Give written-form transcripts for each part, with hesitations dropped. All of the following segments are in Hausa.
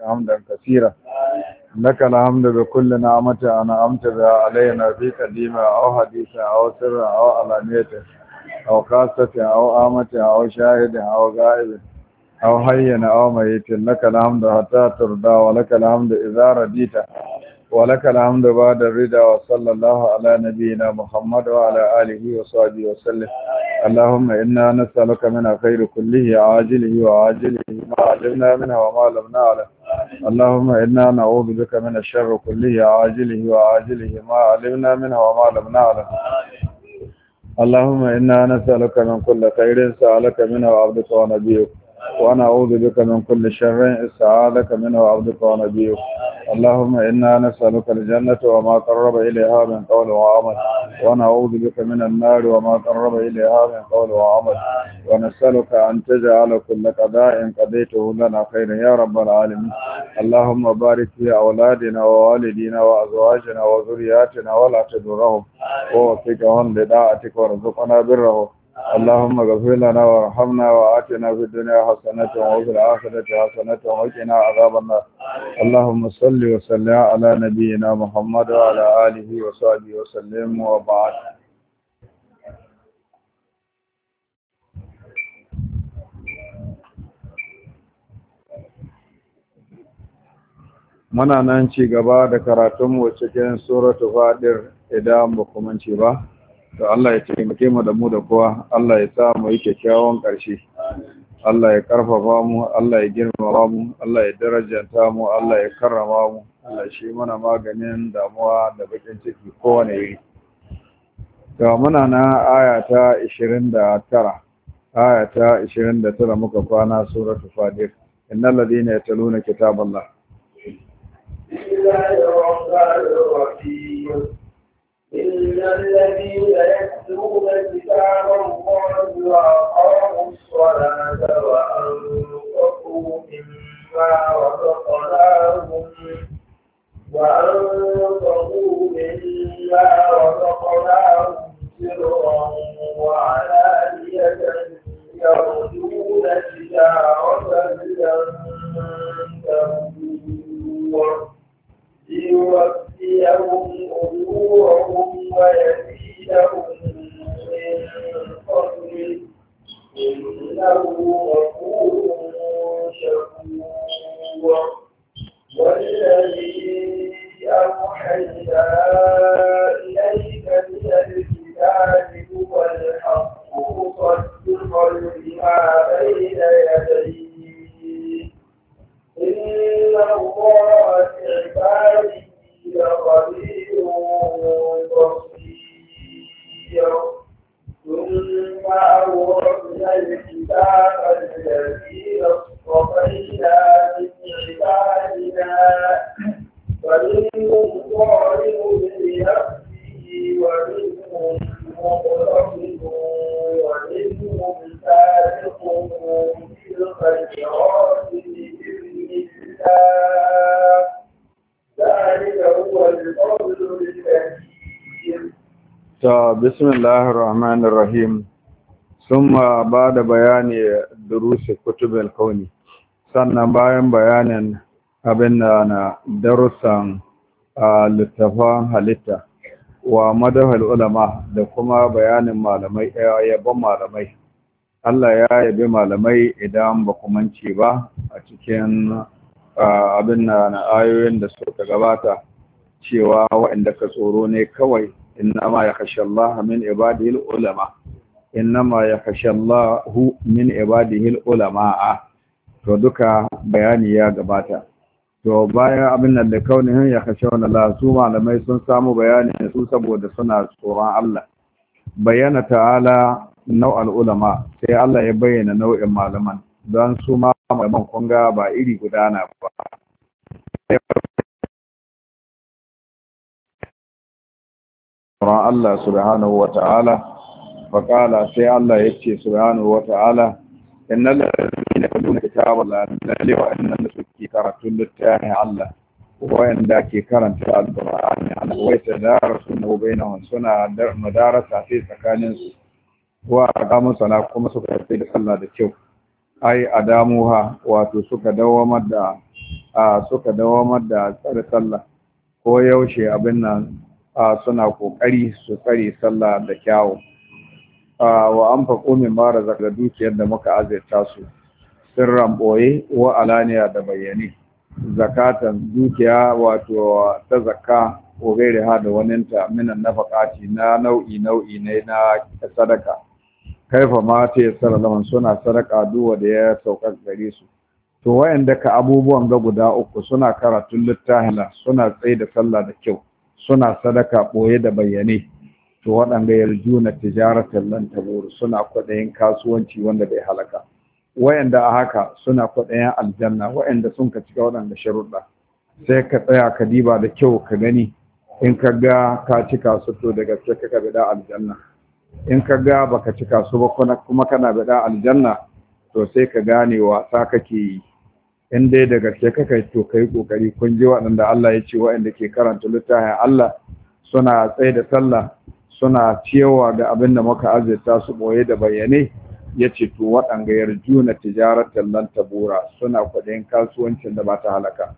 حمدا كثيرا لك الحمد بكل نعمة أنعمت بها علينا في قديمة أو حديثة أو سر أو علانية أو خاصة أو آمة أو شاهد أو غائب أو حي أو ميت لك الحمد حتى ترضى ولك الحمد إذا رديت ولك الحمد بعد الرضا وصلى الله على نبينا محمد وعلى آله وصحبه وسلم اللهم إنا نسألك من الخير كله عاجله وعاجله ما علمنا منه وما لم نعلم اللهم إنا نعوذ بك من الشر كله عاجله وعاجله ما علمنا منه وما لم نعلم اللهم إنا نسألك من كل خير سألك منه عبدك ونبيك ونعوذ بك من كل شر استعاذك منه عبدك ونبيك اللهم إنا نسألك الجنة وما قرب إليها من قول وعمل ونعوذ بك من النار وما قرب إليها من قول وعمل ونسألك أن تجعل كل قضاء قضيته لنا خير يا رب العالمين اللهم بارك في أولادنا ووالدينا وأزواجنا وذرياتنا ولا تضرهم ووفقهم لطاعتك وارزقنا برهم اللهم اغفر لنا وارحمنا وآتنا في الدنيا حسنة وفي الآخرة حسنة وقنا عذاب النار اللهم صل وسلم على نبينا محمد وعلى آله وصحبه وسلم وبعد muna nan ci gaba da karatunmu cikin suratul Fatir idan ba kuma ci ba to Allah ya taimake mu da mu da kowa Allah ya sa mu yi kyakkyawan ƙarshe Allah ya karfafa mu Allah ya girmama mu Allah ya darajanta mu Allah ya karrama mu Allah shi mana maganin damuwa da bakin ciki kowane iri to muna na aya ta 29 muka kwana suratul Fatir innal ladina yatluna kitaballah إن الذين يتلون كتاب الله وأقاموا الصلاة وأنفقوا مما رزقناهم سرا وعلانية يرجون تجارة لن تبور ليوفيهم أجورهم ويزيدهم من فضله إنه غفور شكور والذي أوحينا إليك من الكتاب هو الحق مصدقا لما بين يديه إن الله بعباده لخبير بصير ثم أورثنا الكتاب الذين اصطفينا من عبادنا فمنهم ظالم لنفسه ومنهم مقتصد ومنهم سابق بالخيرات بإذن الله ذلك هو الفضل الكبير. بسم الله الرحمن الرحيم ثم بعد بيان دروس كتب الكون sannan bayan bayanin abin da na darussan littafan halitta wa madahal ulama da kuma bayanin malamai yabon malamai Allah ya yabi malamai idan ba ku mance ba a cikin abin na ayoyin da suka gabata cewa waɗanda ka tsoro ne kawai innama yakhsha Allah min ibadihi ulama innama yakhsha Allah min ibadihi ulama to duka bayani ya gabata to bayan abin da kaunihin yakhshawna Allah su malamai sun samu bayani su saboda suna tsoron Allah bayyana ta'ala nau'al ulama sai Allah ya bayyana nau'in malaman don su ma malaman kunga ba iri gudana ba Allah subhanahu wa ta'ala faƙala sai Allah ya ce subhanahu wa ta'ala innal ladina yatluna kitaballahi lalle wa innal suki karatun littafin Allah wayanda ke karanta alqur'ani Allah wai tadarasuhu bainahum suna madarasa fi tsakanin su wa aqamu sala kuma suka yi da sallah da kyau ai adamuha wato suka dawamar da suka dawamar da tsare sallah ko yaushe abin nan suna kokari su tsare sallah da kyawu wa anfaqu mimma razaqna dukiyar da muka azurta su sirran boye wa alaniya da bayyane zakatan dukiya wato ta zakka ko gaire ha da waninta minan nafaqati na nau'i ne na sadaka kaifa ma ta yassara zaman suna sadaka duwa da ya sauka gare su to wayanda ka abubuwan ga guda uku suna karatun littafina suna tsaye da sallah da kyau suna sadaka boye da bayyane to waɗanda yarjuna tijaratan lan tabur suna kwaɗayin kasuwanci wanda bai halaka wayanda a haka suna kwaɗayin aljanna wayanda sun ka cika waɗanda sharuɗa sai ka tsaya ka diba da kyau ka gani in ka ga ka cika su to da gaske ka bida aljanna in ka ga baka cika su ba kuma kana bida aljanna to sai ka gane wasa kake yi in dai da gaske kaka to kai kokari kun ji waɗanda Allah ya ce waɗanda ke karanta littafin Allah suna tsaye da sallah suna ciyawa ga abin da muka azurta su boye da bayyane yace to waɗanda yarjuna tijaratan lan tabura suna kwaɗayin kasuwancin da ba ta halaka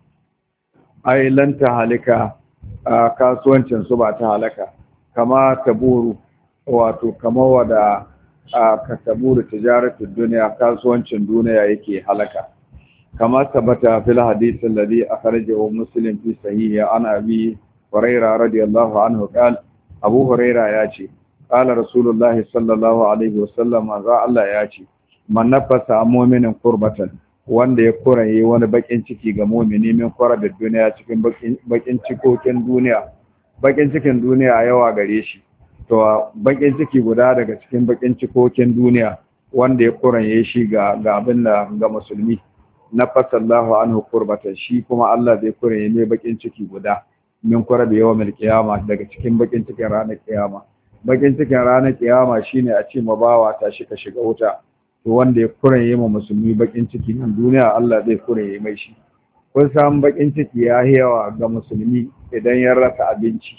ai lan ta halaka kasuwancin su ba ta halaka kama taburu wato kama wada ka taburu tijaratun duniya kasuwancin duniya yake halaka kama tabbata fil hadith alladhi akhrajahu muslim fi sahih an abi hurairah radiyallahu anhu qala abu hurairah yace qala rasulullahi sallallahu alaihi wasallam za Allah yace man nafasa mu'minin qurbatan wanda ya kuraye wani bakin ciki ga mu'mini min da duniya cikin bakin cikokin duniya bakin cikin duniya yawa gare shi to bakin ciki guda daga cikin bakin cikokin duniya wanda ya kuraye shi ga abin da ga musulmi nafasallahu anhu qurbatan shi kuma Allah zai kuraye ne bakin ciki guda min da yawmil qiyama daga cikin bakin cikin ranar kiyama bakin cikin ranar kiyama shine a ce mabawa tashi ka shiga wuta to wanda ya kuraye ma musulmi bakin ciki nan duniya Allah zai kuraye mai shi kun san bakin ciki ya yawa ga musulmi idan ya rasa abinci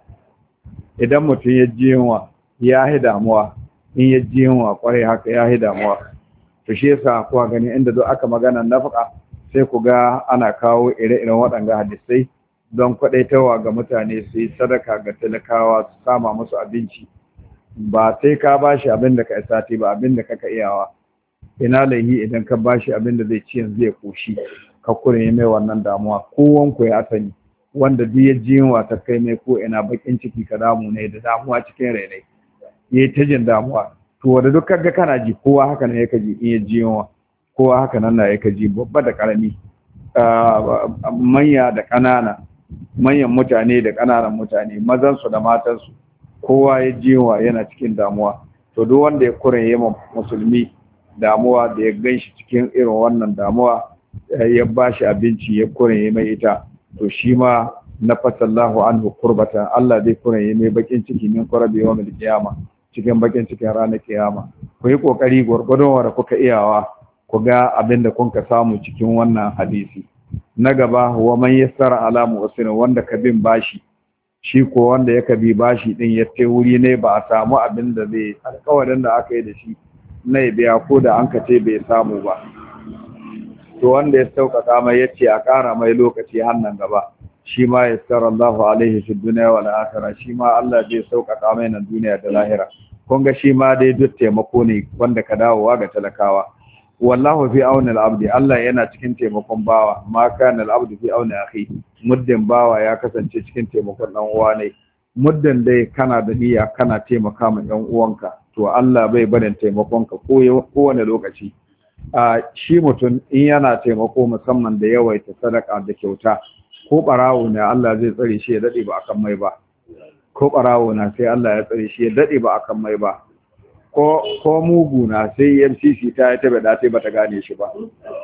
idan mutum ya ji yunwa ya yi damuwa in ya ji yunwa kwarai haka ya yi damuwa to shi yasa kuwa gani inda duk aka magana nafaka sai ku ga ana kawo ire-iren waɗanga hadisai don kwaɗaitawa ga mutane su yi sadaka ga talakawa su sama musu abinci ba sai ka bashi abin da ka isati ba abin da kaka iyawa ina laihi idan ka bashi abin da zai ci yanzu zai koshi ka kure mai wannan damuwa kowan ku ya sani wanda duk ya ji yunwa ta kai mai ko ina bakin ciki ka damu ne da damuwa cikin rainai yayi ta jin damuwa to wanda duk kaga kana ji kowa haka ne yake ji in ya ji yunwa kowa haka nan na yake ji babba da karami manya da ƙanana manyan mutane da ƙananan mutane mazansu da matansu kowa ya ji yunwa yana cikin damuwa to duk wanda ya kuraye ma musulmi damuwa da ya ganshi cikin irin wannan damuwa ya bashi abinci ya kuraye mai ita to shi ma nafasallahu anhu qurbatan Allah zai kuraye mai bakin ciki min qurabi yawmil qiyama cikin bakin cikin ranar kiyama ku yi kokari gurgurdon wanda kuka iyawa ku ga abin da kun ka samu cikin wannan hadisi na gaba wa man yassara ala mu'sir wanda ka bin bashi shi ko wanda yaka bi bashi din ya tai wuri ne ba a samu abin da zai alƙawarin da aka yi da shi na biya ko da an kace bai samu ba to wanda ya sauƙaƙa mai yace a ƙara mai lokaci hannan gaba shi ma yassara Allahu alaihi fi dunya wal akhirah shi ma Allah zai sauƙaƙa mai nan duniya da lahira kun ga shi ma dai duk taimako ne wanda ka dawowa ga talakawa wallahu fi auni al-abdi Allah yana cikin taimakon bawa ma kana al-abdu fi auni akhi muddin bawa ya kasance cikin taimakon dan uwa ne muddin dai kana da niyya kana taimaka ma dan uwanka to Allah bai barin taimakon ka kowane lokaci shi mutum in yana taimako musamman da yawaita sadaka da kyauta ko barawo ne Allah zai tsare shi ya dade ba akan mai ba ko barawo na sai Allah ya tsare shi ya dade ba akan mai ba ko mugu na sai MCC ta tabe da ta bata gane shi ba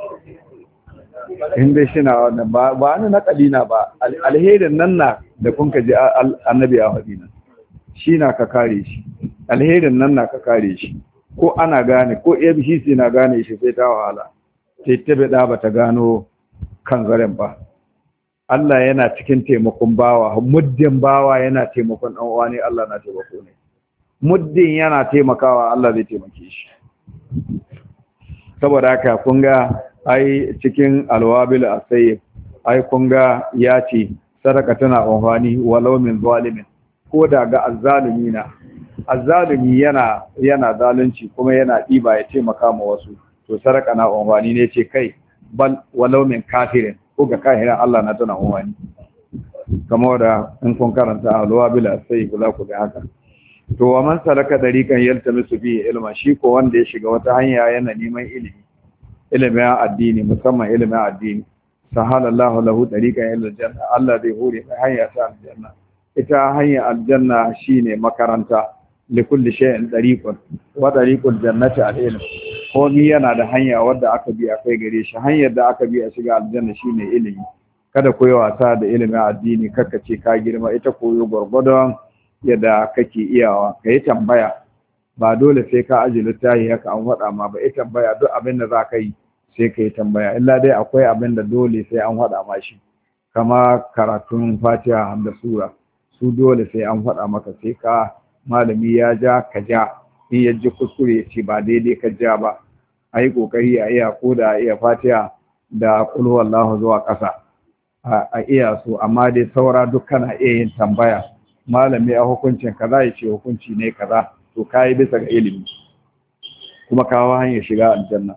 inda shi na wannan ba ni na kalina ba alherin nan na da kun ka ji annabi ya faɗi nan shi na ka kare shi alherin nan na ka kare shi ko ana gane ko MCC na gane shi sai ta wahala sai tabe da bata gano kan zaren ba Allah yana cikin taimakon bawa muddin bawa yana taimakon dan uwa ne Allah na taimako ne muddin yana taimakawa Allah zai taimake shi saboda haka kun ga ai cikin alwabil asayib ai kun ga ya ce sadaka tana amfani walau min zalimin, ko da ga azzalumi na azzalumi yana zalunci kuma yana ɗiba ya taimaka ma wasu, to sadaka na amfani ne ce kai bal walau min kafirin, ko ga kafirin Allah na tana amfani, kamar da in kun karanta alwabil asayib za ku ga haka. To wa man salaka dariqan yaltamisu bihi ilma, shi ko wanda ya shiga wata hanya yana neman ilimin addini, musamman ilimin addini, sahalallahu lahu dariqan ila aljanna, Allah zai hore hanya ta aljanna. Ita hanya aljanna shine makaranta, li kulli shay'in dariqun wa dariqul jannati al-ilm. Ko ni yana da hanya wadda aka bi akai gare shi, hanyar da aka bi a shiga aljanna shine ilimi. Kada koyi wasa da ilimin addini, kakka ce ka girma, ita koyo gurgurdon yadda kake iyawa, ka yi tambaya, ba dole sai ka aji littafi haka an faɗa ma ba, ita tambaya duk abin da za ka yi sai ka yi tambaya, illa dai akwai abin da dole sai an faɗa ma shi, kama karatun fatiha da sura, su dole sai an faɗa maka, sai ka malami ya ja ka ja, in ya ji kuskure ya ce ba daidai ka ja ba, a yi ƙoƙari a iya ko da a iya fatiha da kulhu wallahu zuwa ƙasa a iya su, amma dai saura duk kana iya yin tambaya, malami a hukuncin kaza ya ce hukunci ne kaza, to kayi bisa ga ilimi kuma kawo hanyar shiga aljanna.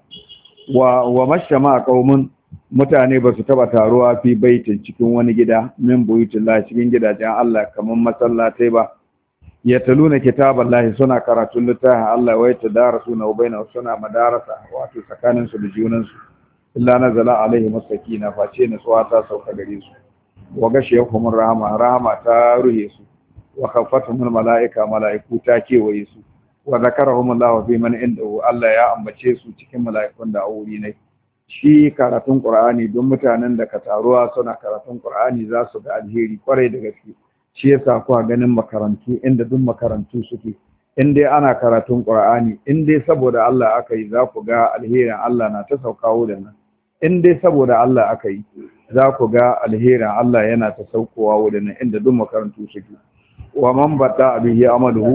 Wa mashama qaumun, mutane ba su taba taruwa fi baitin cikin wani gida min buyutillah, cikin gidajen Allah kamar masallatai ba, yataluna kitaballahi, suna karatun littafin Allah, wa yatadarasuna bainahum, suna madarasa wato tsakanin su da junan su, illa nazala alaihim as-sakina, face ne tsawa ta sauka gare su, wa gashiyahum rahama ta ruhe su, wa khaffatuhum malaika, malaiku ta kewaye su, wa zakarahum Allah fi man indahu, Allah ya ambace su cikin malaikun da auri ne. Shi karatun Qur'ani don mutanen da ka taruwa suna karatun Qur'ani za su ga alheri kwarai da gaske. Shi yasa kuwa ganin makarantu inda duk makarantu suke, in dai ana karatun Qur'ani, in dai saboda Allah aka yi, za ku ga alherin Allah na ta saukawo da nan. In dai saboda Allah aka yi, za ku ga alherin Allah yana ta saukowa wadannan inda duk makarantu suke. Wa man bata bihi amaluhu,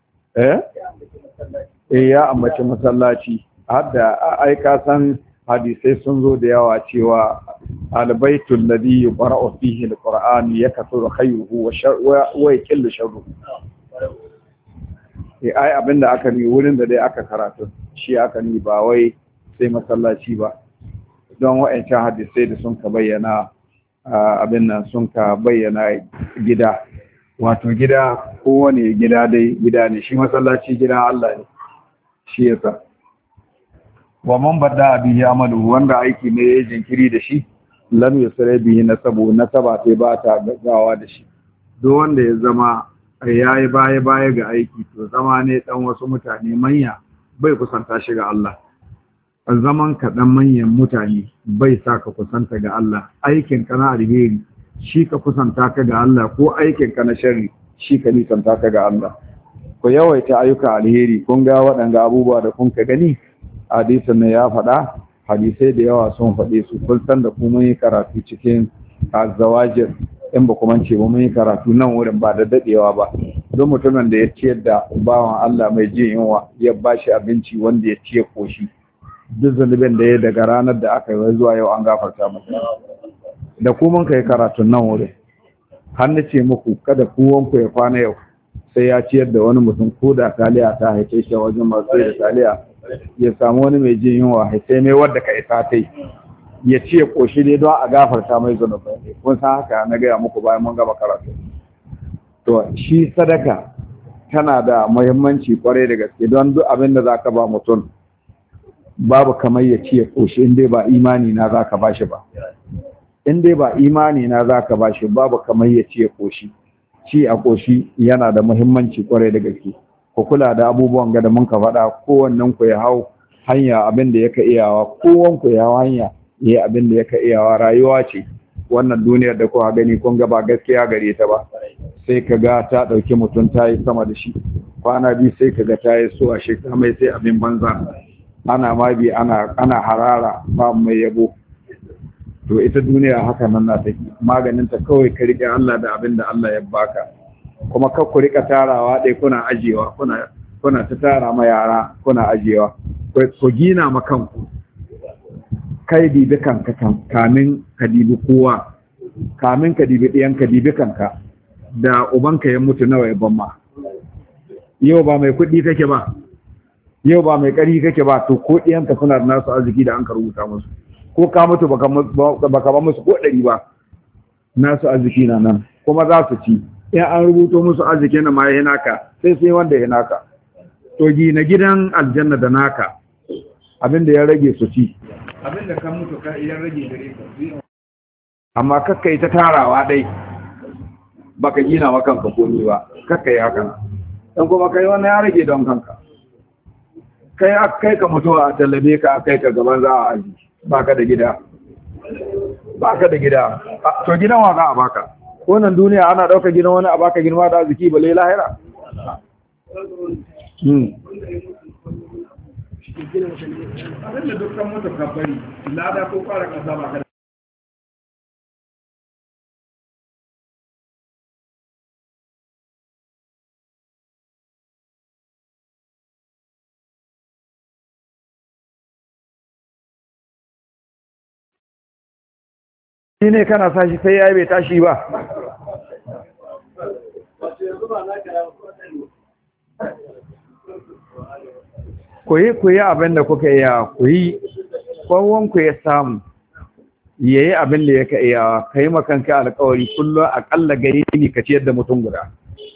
ya ambaci masallaci, hadda ai ka san hadisai sun zo da yawa cewa albaitul ladhi yuqra'u fihi alquran yakthuru khayruhu wa yaqillu sharruhu. Ai abinda aka ni wurin da dai aka karatu shi aka ni, ba wai sai masallaci ba, don wa'ancan hadisai da sun ka bayyana abin nan, sun ka bayyana gida, wato gida, kowane gida dai gida ne, shi masallaci gida Allah ne, shi yasa. Wa man bada bihi amalu, wanda aiki ne ya jinkiri da shi, lam yusra bihi nasaba sai ba ta gaggawa da shi. Duk wanda ya zama yayi baya ga aiki, to zama ne dan wasu mutane manya bai kusanta shi ga Allah. Zaman ka dan manyan mutane bai sa ka kusanta ga Allah. Aikin ka na alheri shi ka kusanta ka ga Allah, ko aikin ka na sharri shi ka nisanta ka ga Allah. Ku yawaita ayyuka alheri, kun ga waɗanda abubuwa da kun ka gani, hadisin ne ya faɗa, hadisai da yawa sun faɗe su, kun san da kuma yi karatu cikin azawajir, in ba kuma ce ba mun yi karatu nan wurin ba da daɗewa ba, don mutumin da ya ciyar da bawan Allah mai jin yunwa, ya ba shi abinci wanda ya ciye koshi, duk zunubin da ya daga ranar da aka yi zuwa yau an gafarta masa. Da kuma ka yi karatun nan wurin, har na ce muku kada kowanku ya kwana yau sai ya ciyar da wani mutum, ko da taliya ta haife shi wajen masu da taliya, ya samu wani mai jin yunwa haifai mai wadda ka isa ta yi, ya ce koshi ne don a gafarta mai zunubai. Kun san haka na gaya muku bayan mun gaba karatu. To shi sadaka tana da muhimmanci kwarai da gaske, don duk abin da za ka ba mutum babu kamar ya ce koshi, in dai ba imani na za ka ba shi ba. In dai ba imani na za ka ba shi, babu kamar ya ce koshi. Ci a koshi yana da muhimmanci kwarai da gaske. Ku kula da abubuwan ga da mun ka faɗa, kowannen ku ya hau hanya abin da yake iyawa, kowan ku ya hau hanya yayi abin da yake iyawa. Rayuwa ce wannan duniyar da kuka gani, kun ga ba gaskiya gare ta ba, sai ka ga ta ɗauki mutum ta yi sama da shi, kwana biyu sai ka ga ta yi so a shekara mai sai abin banza, ana ma bi ana harara ba mai yabo. To ita duniya haka nan na take, maganin ta kawai ka riƙe Allah da abin da Allah ya baka, kuma kar ku rika tarawa dai kuna ajiyewa, kuna ta tara ma yara kuna ajiyewa. Ku gina ma kanku, kai dibi kanka kamin ka dibi kowa, kamin ka dibi ɗiyan ka dibi kanka, da ubanka ya mutu nawa ya ban ma. Yau ba mai kuɗi kake ba, yau ba mai ƙari kake ba, to ko ɗiyanka suna da nasu arziki da an ka rubuta musu, ko ka mutu baka ba musu ko ɗari ba, nasu arziki na nan kuma za su ci. In an rubuto musu arziki na ma ya naka, sai wanda ya naka. To gina gidan aljanna da naka, abinda ya rage su ci, abinda kan mutu ka iya rage gare ka. Amma kakka yi ta tarawa dai, baka gina wa kanka komi ba, kakka yi haka. Dan kuma kai wannan ya rage don kanka. Kai ka mutuwa a tallabe ka, kai ka gaban za a aji, baka da gida. Baka da gida, to gidan wa za a baka? Wannan duniya ana ɗauka gidan wani a baka girma da arziki balle lahira. Abin da dukkan mutu kabbari, lada ko fara ƙasa ba ka. Shi ne kana sashi sai ya yi bai tashi ba. Ku yi abin da kuka iya, ku yi ku ya samu, ya yi abin da ya ka iya, ka yi makanka alkawari kullum aƙalla ga yini ka ciyar da mutum guda.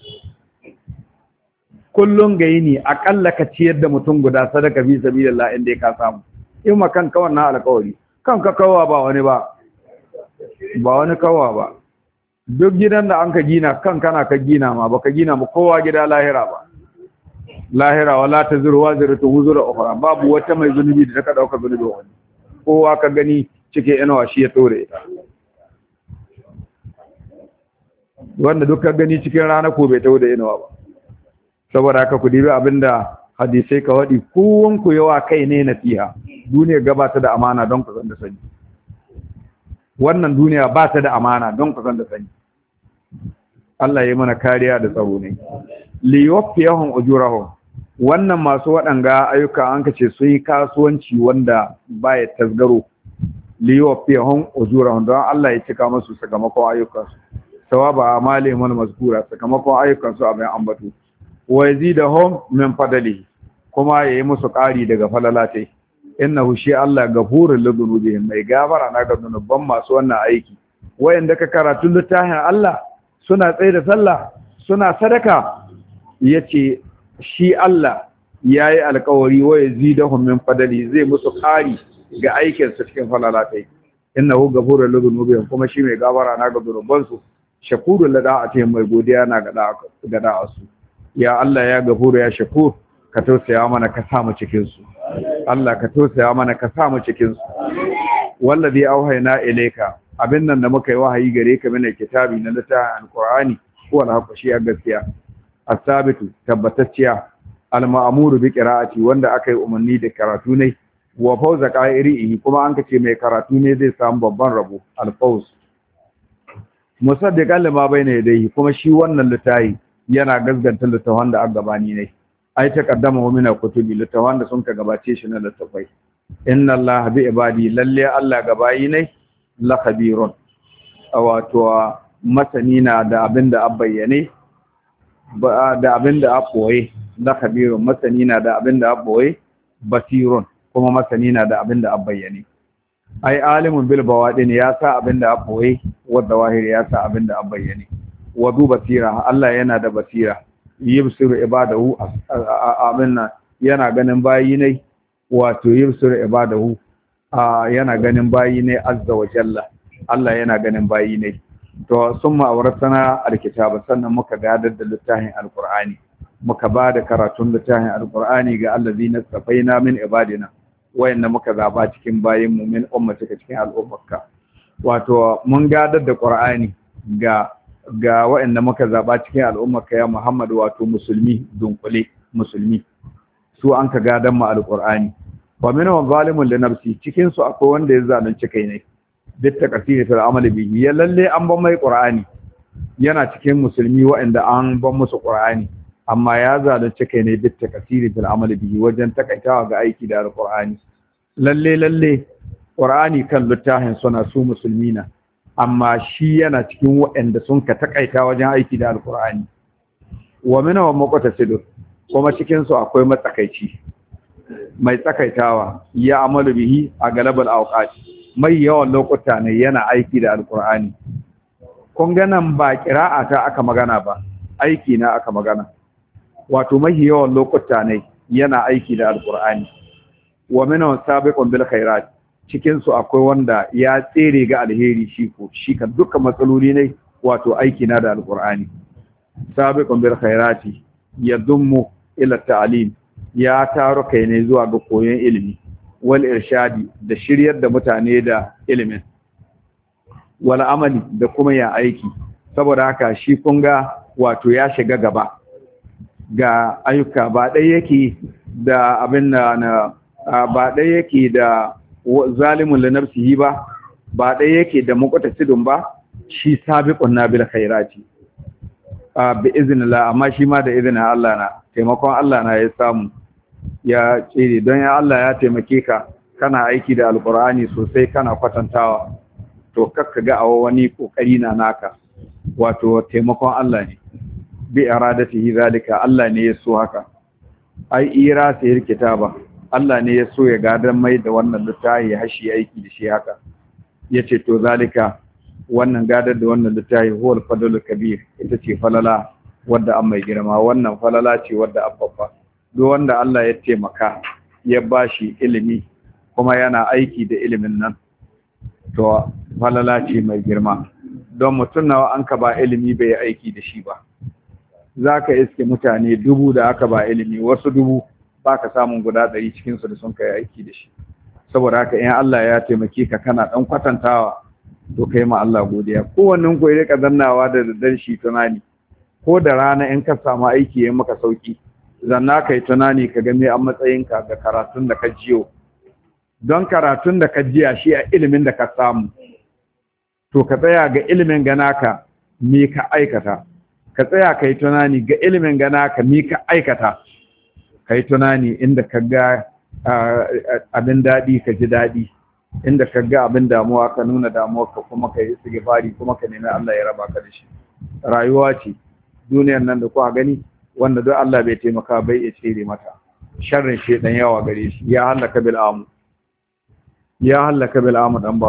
Kullum ga yini aƙalla ka ciyar da mutum guda sadaka fi sabilillah inda ya ka samu. In makanka wannan alkawari, kanka kawa ba wani ba. Ba wani kawa ba. Duk gidan da an ka gina kan kana ka gina ma, baka gina ma kowa gida lahira ba. Lahira wala taziru waziratu wuzura ukhra, babu wata mai zunubi da ta dauka zunubi wani. Kowa ka gani cike inawa shi ya tore ita. Wanda duk ka gani cikin rana ko bai tawo da inawa ba. Saboda haka ku dibi abinda hadisai ka wadi, kowan ku yawa kai ne nasiha. Duniya gabata da amana don ku san da sani. Wannan duniya ba ta da amana don ku san da sani. Allah ya yi mana kariya da tsaro ne. Li yuwaffiyahum ujurahum. Wannan masu waɗanga ayyuka an kace su yi kasuwanci wanda baya tasgaro. Li yuwaffiyahum ujurahum, don Allah ya cika musu sakamakon ayyukansu. Sawaba amalihim mazkura, sakamakon ayyukansu a bayan ambatu. Wa yazidahum min fadlihi, kuma yayi musu ƙari daga falalatai. Innahu shi Allah gafurul lidhunubihim, mai gafara na ga zunuban masu wannan aiki. Wayanda ka karatu littafin Allah suna tsaye da sallah, suna sadaka, yace shi Allah yayi alƙawari wa yazidahum min fadli, zai musu ƙari ga aikin su cikin falalatai. Innahu gafurul lidhunubihim, kuma shi mai gafara na ga zunuban su, shakurul lada'ati, mai godiya na ga da'asu. Ya Allah ya gafuru ya shakur, ka tausaya mana ka sa mu cikin su. Allah ka tausaya mana ka sa mu cikin su. Wallazi auhayna ilayka, abin nan da muka yi wahayi gare ka mina kitabi na littafin alqur'ani, ko alhaqu shi a gaskiya. As-sabitu, tabbatacciya, al-ma'muru bi qira'ati, wanda aka yi umarni da karatu ne, wa fawza qa'irihi, kuma an kace mai karatu ne zai samu babban rabo, al-fawz. Musaddiqan lima bayna yadayhi, kuma shi wannan littafi yana gaskanta littafin da aka gabani ne. Ai ta kaddama wa mina kutubi, littafan da sun ka gabace shi na littafai. Inna Allah bi ibadi, lalle Allah gabayi ne la khabirun, wato masani na da abinda abbayyane, da abinda aboye. La khabirun, masani na da abinda aboye. Basirun, kuma masani na da abinda abbayyane. Ai alimun bil bawadin, ya sa abinda aboye, wa zawahir ya sa abinda abbayyane. Wa du basira, Allah yana da basira. Yibsiru ibadahu, aminna yana ganin bayi ne, wato yibsiru ibadahu, yana ganin bayi ne azza wa jalla. Allah yana ganin bayi ne. To summa awratana alkitaba, sannan muka gadar da littafin alqur'ani, muka ba da karatun littafin alqur'ani ga allazina safaina min ibadina, wayanda muka zaba cikin bayin mu min ummatika, cikin al'ummarka. Wato mun gadar da qur'ani ga waɗanda muka zaɓa cikin al'ummarka ya Muhammad, wato musulmi, dunkule musulmi, su an ka gadon ma alƙur'ani. Wa minhum zalimun li nafsi, cikin su akwai wanda ya zalunci kai ne, duk ta kasiri fil amali bihi, ya lalle an ban mai qur'ani, yana cikin musulmi waɗanda an ban musu qur'ani, amma ya zalunci kai ne duk ta kasiri fil amali bihi, wajen takaitawa ga aiki da alƙur'ani. Lalle Qur'ani kan littafin suna su musulmina amma shi yana cikin waɗanda sun ka takaita wajen aiki da alqur'ani wa minhum muqtasidun kuma cikin su akwai matsakaici mai tsakaitawa ya amalu bihi a galabal awqat mai yawan lokuta ne yana aiki da alqur'ani kun ga nan ba qira'a ta aka magana ba aiki na aka magana wato mai yawan lokuta ne yana aiki da alqur'ani wa minhum sabiqun bil khairat cikin su akwai wanda ya tsere ga alheri shi kan dukkan matsaloli ne wato aiki na da alqur'ani sabiqun bil khairati yadummu ila ta'lim ya taro kai ne zuwa ga koyon ilimi wal irshadi da shiryar da mutane da ilimin wal amali da kuma ya aiki saboda haka shi kun ga wato ya shiga gaba ga ayyuka ba dai yake da abin na ba dai yake da zalimun li nafsihi ba dai yake da muqtasidun ba shi sabiqun nabil khairati bi iznillah amma shi ma da izinin Allah na taimakon Allah na ya samu ya tsere don ya Allah ya taimake ka kana aiki da alqur'ani sosai kana kwatantawa to kakka ga awa wani kokari na naka wato taimakon Allah ne bi iradatihi zalika Allah ne ya so haka ai ira sai kitaba Allah ne ya so ya gadan mai da wannan littafi hashi aiki da shi haka yace to zalika wannan gadar da wannan littafi huwal fadlul kabir ita ce falala wadda an mai girma wannan falala ce wadda abba duk wanda Allah ya taimaka ya bashi ilimi kuma yana aiki da ilimin nan to falala ce mai girma don mutum nawa an ka ba ilimi bai aiki da shi ba zaka iske mutane 1000 da aka ba ilimi wasu 1000 baka samun guda 100 cikin su da sun kai aiki da shi saboda haka in Allah ya taimake ka kana dan kwatantawa to kai ma Allah godiya kowannen ku ya rika zannawa da daddar shi tunani ko da rana in ka samu aiki yayin maka sauki zanna kai tunani ka ga me an matsayinka ga karatun da ka jiyo don karatun da ka jiya shi a ilimin da ka samu to ka tsaya ga ilimin ganaka me ka aikata ka tsaya kai tunani ga ilimin ganaka me ka aikata kai tunani inda ka ga abin dadi ka ji dadi inda ka ga abin damuwa ka nuna damuwarka kuma ka yi istighfari kuma ka nemi Allah ya raba ka da shi rayuwa ce duniyar nan da kuka gani wanda duk Allah bai taimaka bai ya tsere mata sharrin shedan yawa gare shi ya halaka bil amu dan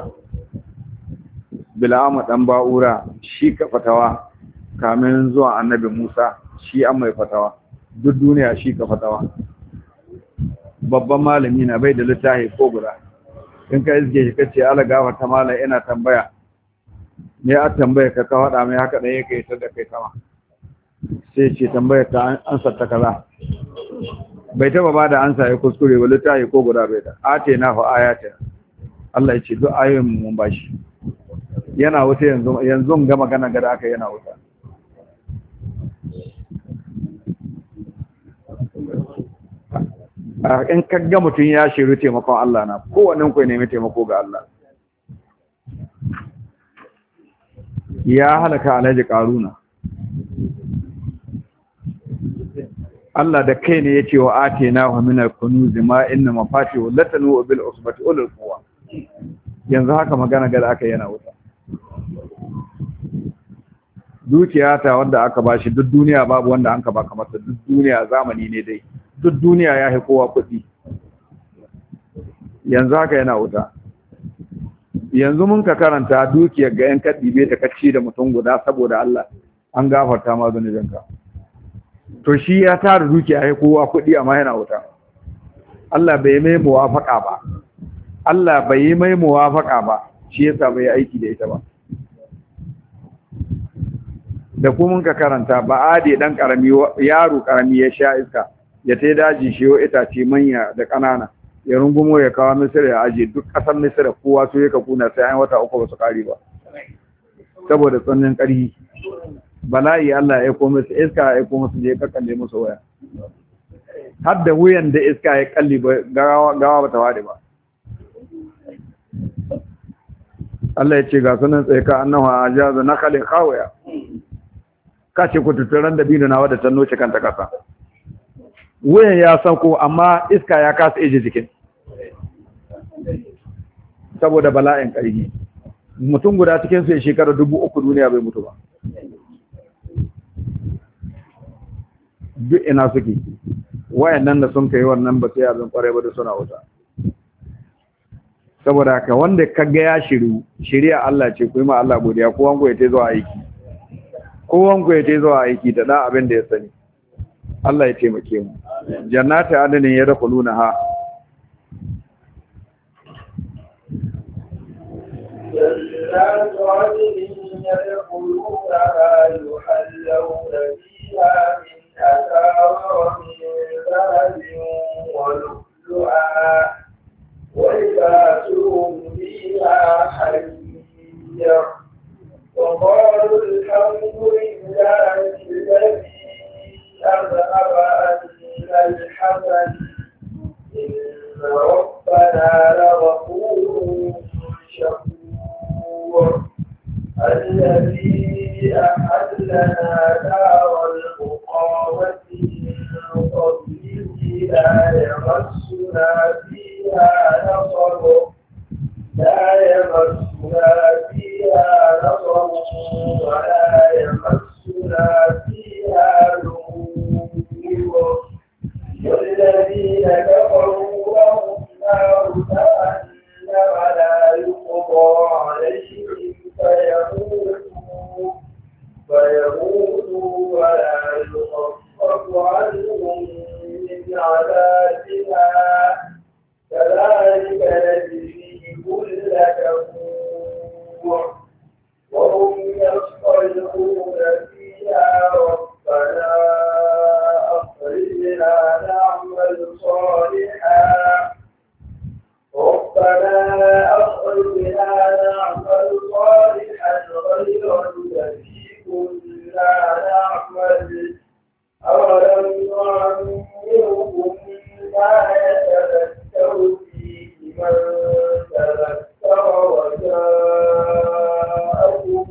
ba'ura shi ka fatawa kamin zuwa annabi Musa shi an mai fatawa duk duniya shi ka fatawa babban malami na bai da littafi ko guda in ka izge shi kace ala gafarta mala ina tambaya me a tambaya ka wada mai haka dan yake ita da kai sama sai ce tambaya ta ansa ta kaza bai taba bada ansa ya kuskure ba littafi ko guda bai da ate na fa ayata Allah ya ce duk ayoyin mun bashi yana wuta yanzu ga magana ga da aka yana wuta in ka ga mutum ya shiru taimakon Allah na kowannen ku nemi taimako ga Allah ya halaka alhaji karuna Allah da kai ne yace wa atina wa min al-kunuz ma inna mafatihu latanu bil usbati ulul quwwa yanzu haka magana ga aka yana wuta dukiya ta wanda aka bashi duk duniya babu wanda an ka baka masa duk duniya zamani ne dai duk duniya ya kowa kuɗi yanzu haka yana wuta yanzu mun ka karanta dukiyar ga yan kaddibe ta kacci da mutum guda saboda Allah an gafarta ma zunubinka to shi ya tara dukiya ya kowa kuɗi amma yana wuta Allah bai mai muwafaka ba Allah bai yi mai muwafaka ba shi yasa bai aiki da ita ba da kuma mun ka karanta ba ade dan karami yaro karami ya sha iska ya tai daji shi yo itace manya da kanana ya rungumo ya kawo Misira ya aje duk kasar Misira kowa so yake kuna sai an wata uku ba su kare ba saboda tsannin ƙarfi bala'i Allah ya aiko musu iska ya aiko musu je kakkalle musu waya har da wuyan da iska ya kalli gawa ba ta wade ba Allah ya ce ga sunan tsaye ka annahu ajaza nakhalin khawaya kace ku tuturan da bino nawa da tannoce kanta kasa wuyan ya sauko amma iska ya kasa eje jikin saboda bala'in ƙarfi mutum guda cikin su ya shekara 3,000 duniya bai mutu ba duk ina suke wayannan da sun kai wannan ba sai abin kwarai ba da suna wuta saboda haka wanda kaga ya shiriya Allah ce ku yi ma Allah godiya ko wango ya tai zuwa aiki da dan abin da ya sani Allah ya taimake mu jannati adnin yadkhulunaha جنات عدن يدخلونها يحلون فيها من أساور من ذهب ولؤلؤا ولباسهم فيها حرير وقالوا الحمد لله الذي أذهب عنا الحزن إن ربنا لغفور شكور الذي أحلنا دار المقامة من قبله لا يمسنا فيها نصب ولا يمسنا فيها لغوب والذين كفروا لهم نار جهنم لا يقضى عليهم فيموتوا ولا يخفف عنهم من عذابها كذلك نجزي كل كفور وهم يصطرخون فيها ربنا أخرجنا نعمل صالحا غير الذي كنا نعمل أولم نعمركم ما يتذكر فيه من تذكر وجاءكم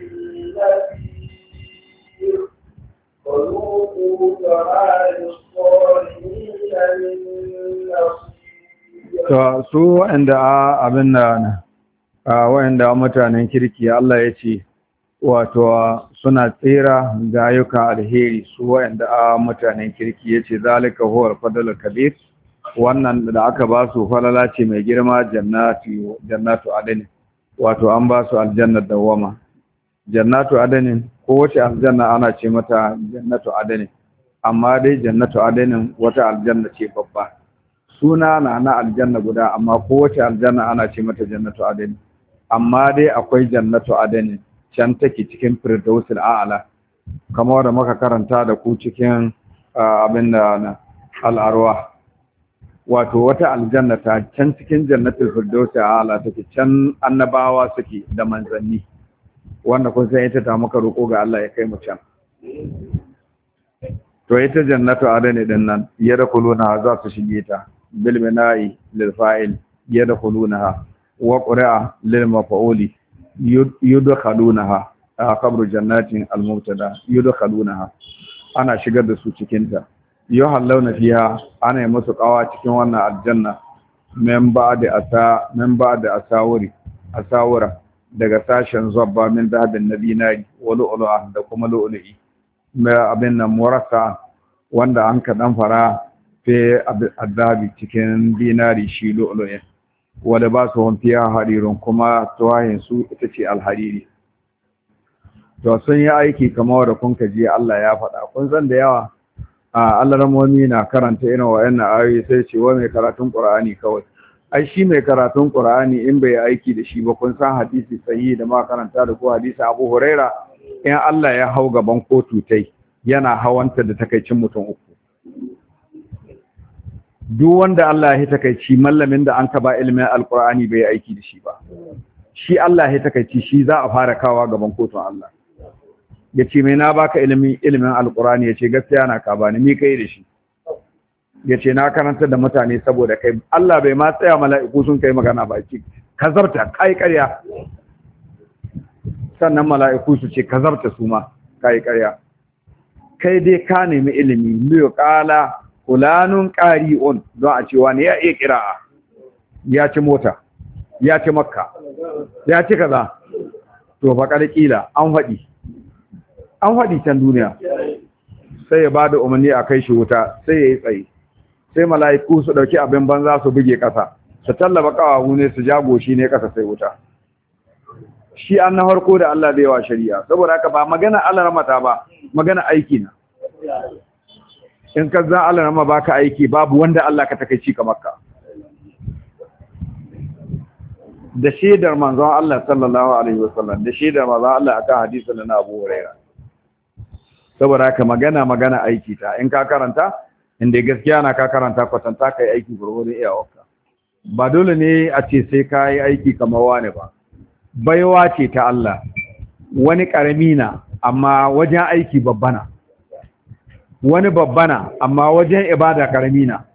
النذير فذوقوا فما للظالمين من نصير. su wanda abin da wanda mutanen kirki Allah ya ce wato suna tsira ga ayyukan alheri su wanda mutanen kirki yace zalika huwal fadlul kabir wannan da aka ba su falala ce mai girma jannatu adani wato an ba su aljannat dawama jannatu adani ko wace aljanna ana ce mata jannatu adani amma dai jannatu adani wata aljanna ce babba suna na aljanna guda amma ko wace aljanna ana ce mata jannatu adani amma dai akwai jannatu adani can take cikin firdausul a'la kamar da muka karanta da ku cikin abin da na al'arwa wato wata aljanna ta can cikin jannatul firdausul a'la take can annabawa suke da manzanni wanda kun san ita ta muka roko ga Allah ya kai mu can to ita jannatu adani din nan yadkhuluna za su shige ta bil bina'i lil fa'il yadkhulunaha wa qira'a lil maf'uli yudkhalunaha qabru jannatin al mubtada yudkhalunaha ana shigar da su cikin ta yuhallawna fiha ana yi musu kawa cikin wannan aljanna men ba'da asawura daga sashen zabba min dahabin nabinari wa lu'lu'a da kuma lu'lu'i mai abin nan murasa wanda an ka dan fara fi adabi cikin dinari shi lu'lu'i wanda ba su wanfiya harirun kuma tuwahin su ita ce alhariri to sun yi aiki kamar da kun kaji Allah ya faɗa kun san da yawa Allah ramomi na karanta irin wayannan ayoyi sai ce wa mai karatun Qur'ani kawai ai shi mai karatun Qur'ani in bai aiki da shi ba kun san hadisi sahihi da ma karanta da ko hadisi Abu Huraira in Allah ya hau gaban kotu tai yana hawanta da takaicin mutum uku duk wanda Allah ya takaici mallamin da an ka ba ilimin alqur'ani bai aiki da shi ba shi Allah ya takaici shi za a fara kawa gaban kotun Allah yace mai na baka ilimin alqur'ani yace gaskiya na ka bani mi kai da shi yace na karanta da mutane saboda kai Allah bai ma tsaya mala'iku sun kai magana ba ki kazarta kai ƙarya sannan mala'iku su ce kazarta su ma kai ƙarya kai dai ka nemi ilimi liyo qala fulanun qari'un don a ce wani ya iya qira'a ya ci mota ya ci makka ya ci kaza to fa kila an faɗi can duniya sai ya bada umarni a kai shi wuta sai ya yi tsaye sai mala'iku su ɗauki abin banza su buge ƙasa su tallaba ƙawahu ne su jago shi ne ƙasa sai wuta shi an na harko da Allah bai wa shari'a saboda haka ba magana Allah ramata ba magana aiki na in ka za Allah rama baka aiki babu wanda Allah ka takeici kamar ka da shaidar manzon Allah sallallahu alaihi wasallam da shaidar manzon Allah akan hadisin na Abu Hurairah saboda haka magana aiki ta in ka karanta inda gaskiya na ka karanta kwatanta kai aiki gurgurin iyawarka ba dole ne a ce sai ka yi aiki kamar wani ba baiwa ce ta Allah wani karami na amma wajen aiki babbana wani babbana amma wajen ibada karami na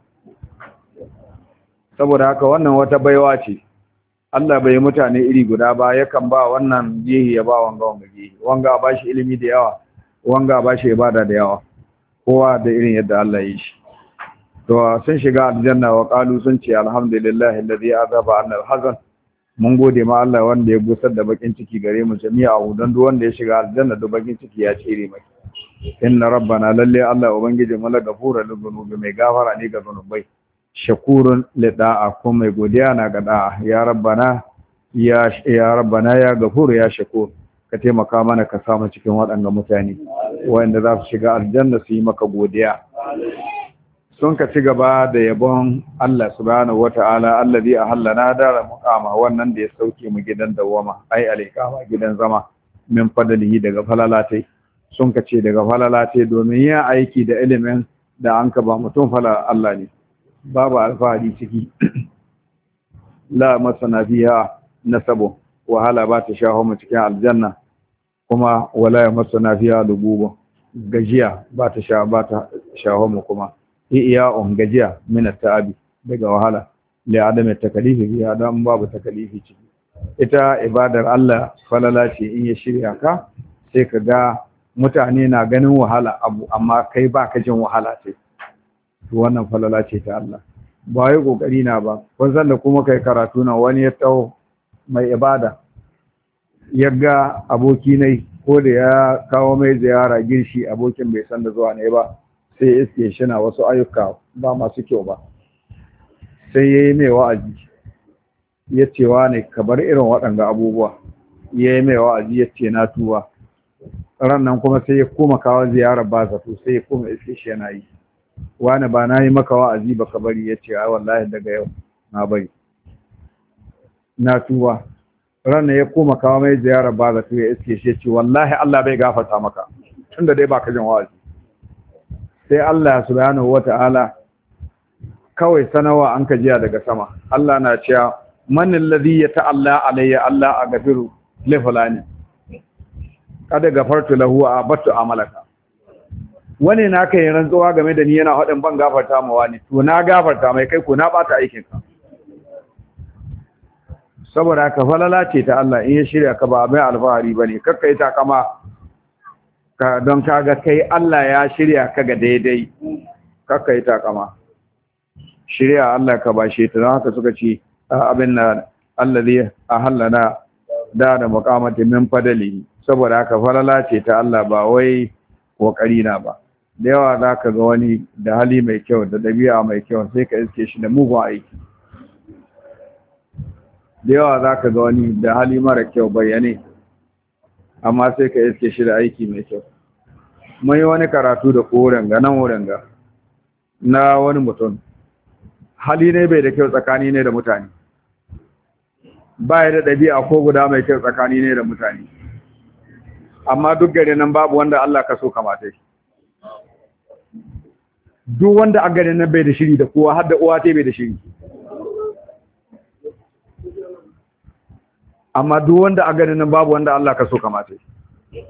saboda haka wannan wata baiwa ce Allah bai mutane iri guda ba yakan ba wannan gehi ya ba wanga gehi wanga ba shi ilimi da yawa wanga ba shi ibada da yawa kowa da irin yadda Allah ya yi shi to sun shiga aljanna wa qalu sun ce alhamdulillahi alladhi azaba anna alhazan mun gode ma Allah wanda ya gusar da bakin ciki gare mu jami'a dan duk wanda ya shiga aljanna duk bakin ciki ya cire mai inna rabbana lalle Allah ubangiji mala gafura lil dhunubi mai gafara ne ga zunubai shakurun li da'a ko mai godiya na ga da'a ya rabbana ya gafuru ya shakur ka taimaka mana ka samu cikin waɗannan mutane wanda za su shiga aljanna su yi maka godiya sun ka ci gaba da yabon Allah subhanahu wata'ala allazi ahallana dara muqama wannan da ya sauke mu gidan dawama ai alaikama gidan zama min fadlihi daga falalatai sun ka ce daga falalatai domin yin aiki da ilimin da an ka ba mutum fala Allah ne babu alfahari ciki la masana biha nasabu wahala ba ta shaho mu cikin aljanna kuma wala masana fiha lugubu gajiya ba ta shaho mu kuma iya'un gajiya min at-ta'abi daga wahala li adami takalifi biya dan babu takalifi ciki ita ibadar Allah falala ce in ya shirya ka sai ka ga mutane na ganin wahala abu amma kai ba ka jin wahala ce to wannan falala ce ta Allah ba wai kokari na ba wanzan da kuma kai karatu na wani ya tau mai ibada yaga aboki ne ko da ya kawo mai ziyara girshi abokin bai san da zuwa ne ba sai iske shi na wasu ayyuka ba masu kyau ba sai ya yi mai wa'azi ya ce wa ne ka bar irin waɗanga abubuwa ya yi mai wa'azi ya ce na tuwa rannan kuma sai ya koma kawo ziyarar ba zato sai ya koma iske shi yana yi wani ba na yi maka wa'azi ba ka bari ya ce ai wallahi daga yau na bari na tuwa rannan ya koma kawo mai ziyarar ba zato ya iske shi ya ce wallahi Allah bai gafarta maka tunda dai baka jin wa'azi sai Allah subhanahu wata'ala kawai sanawa an ka jiya daga sama Allah na cewa man alladhi yata'alla alayya Allah aghfiru li fulani kada gafartu lahu wa abatu amalaka wani na kai rantsuwa game da ni yana hadin ban gafarta ma wani to na gafarta mai kai ko na bata aikin ka saboda ka falala ce ta Allah in ya shirya ka ba mai alfahari bane kakkai ta kama ka don kaga kai Allah ya shirya ka ga daidai kakka yi takama shirya Allah ka bashe ta don haka suka ce abin na allazi ahallana da muqamati min fadali saboda haka falala ce ta Allah ba wai kokari na ba da yawa zaka ga wani da hali mai kyau da dabi'a mai kyau sai ka iske shi da mugun aiki da yawa zaka ga wani da hali mara kyau bayyane amma sai ka iske shi da aiki mai kyau mai wani karatu da koren ga nan wurin ga na wani mutum hali ne bai da kyau tsakani ne da mutane ba ya da ɗabi'a ko guda mai kyau tsakani ne da mutane amma duk gare nan babu wanda Allah ka so kamata shi duk wanda a gare nan bai da shiri da kowa har da uwa ta bai da shiri amma duk wanda a gare nan babu wanda Allah ka so kamata shi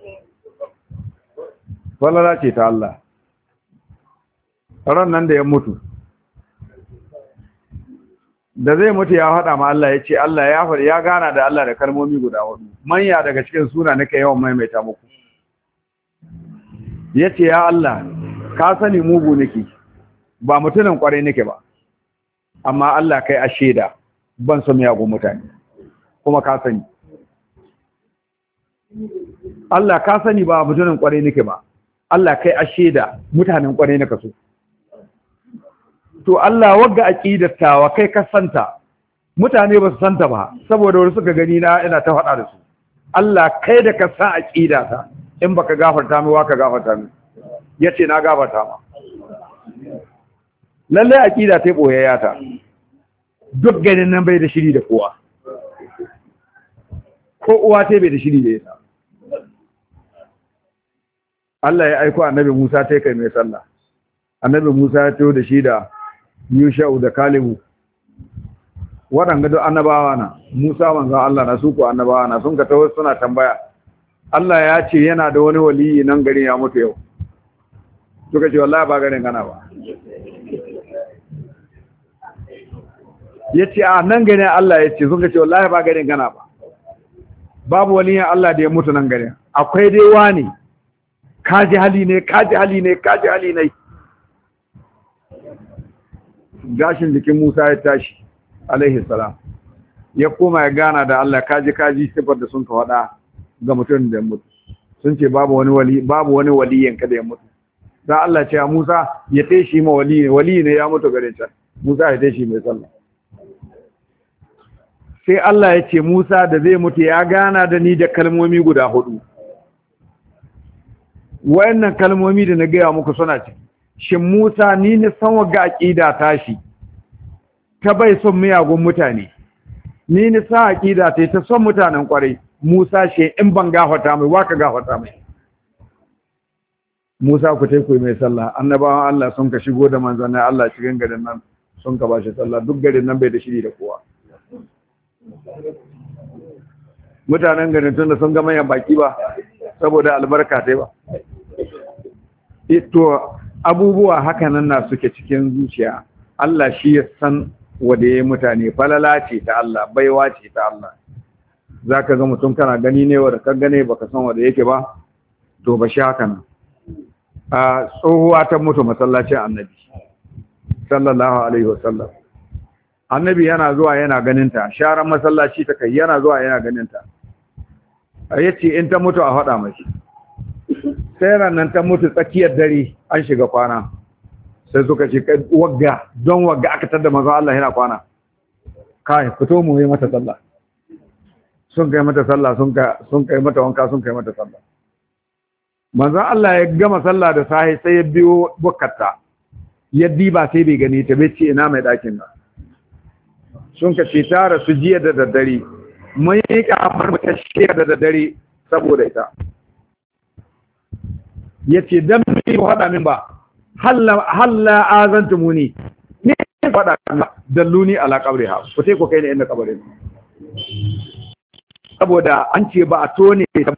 falala ce ta Allah ran nan da ya mutu da zai mutu ya faɗa ma Allah ya ce Allah ya faɗi ya gana da Allah da kalmomi guda hudu manya daga cikin suna nake yawan maimaita muku ya ce ya Allah ka sani mugu nake ba mutumin kwarai nake ba amma Allah kai a shaida ban son miyagun mutane kuma ka sani Allah ka sani ba mutumin kwarai nake ba Allah kai a shaida mutanen kwarai naka so to Allah wagga aqidar tawa kai ka santa mutane ba su santa ba saboda wani suka gani na ina ta faɗa da su Allah kai da ka san aqida ta in baka gafarta mi wa ka gafarta mi yace na gafarta ma lalle aqida ta boyayya ta duk ganin nan bai da shiri da kowa ko uwa ta bai da shiri da ita Allah ya aiko annabi Musa ta kai mai sallah annabi Musa ya tayo da shi da Yusha'u da Kalebu waɗanda duk annabawa na Musa manzon Allah na su ko annabawa na sun ka tawo suna tambaya Allah ya ce yana da wani waliyi nan garin ya mutu yau suka ce wallahi ba garin kana ba yace a nan garin Allah ya ce suka ce wallahi ba garin kana ba babu waliyin Allah da ya mutu nan garin akwai dai wani kaji hali ne gashin jikin Musa ya tashi alaihi salam ya koma ya gana da Allah kaji sifar da sun ka wada ga mutum da mutu sun ce babu wani waliyin kada ya mutu dan Allah ce Musa ya tashi ma wali ne ya mutu gare ta Musa ya tashi mai sallah sai Allah ya ce Musa da zai mutu ya gana da ni da kalmomi guda 4 wayannan kalmomi da na gaya muku suna ce shin Musa ni ne san waga aqida tashi ta bai son miyagun mutane ni ne sa aqida ta son mutanen kwarai Musa she in ban gafarta mai waka gafarta mai Musa ku tai ku mai sallah annabawan Allah sun ka shigo da manzannin Allah cikin garin nan sun ka bashi sallah duk garin nan bai da shiri da kowa mutanen garin tun da sun ga manyan baki ba saboda albarka tai ba to abubuwa haka nan na suke cikin zuciya Allah shi ya san wanda ya mutane falala ce ta Allah baiwa ce ta Allah zaka ga mutum kana gani ne wanda ka gane baka san wanda yake ba to ba shi haka nan a tsohuwa ta mutu masallacin annabi sallallahu alaihi wasallam annabi yana zuwa yana ganin ta sharan masallaci ta kai yana zuwa yana ganin ta yace in ta mutu a faɗa mashi sai ranar ta mutu tsakiyar dare an shiga kwana sai suka ce wagga don wagga aka tada manzo Allah yana kwana kai fito mu yi mata sallah sun kai mata sallah sun kai mata wanka sun kai mata sallah manzo Allah ya gama sallah da sahi sai ya biyo bukkata ya diba sai bai gani ta bai ce ina mai dakin nan sun ka ce tara su jiya da daddare mun yi kamar mu ta shiya da daddare saboda ita yace dan me faɗa min ba halla azantumuni ne faɗa dalluni ala qabriha ko sai ko kai ne inda kabarin saboda an ce ba a tone ta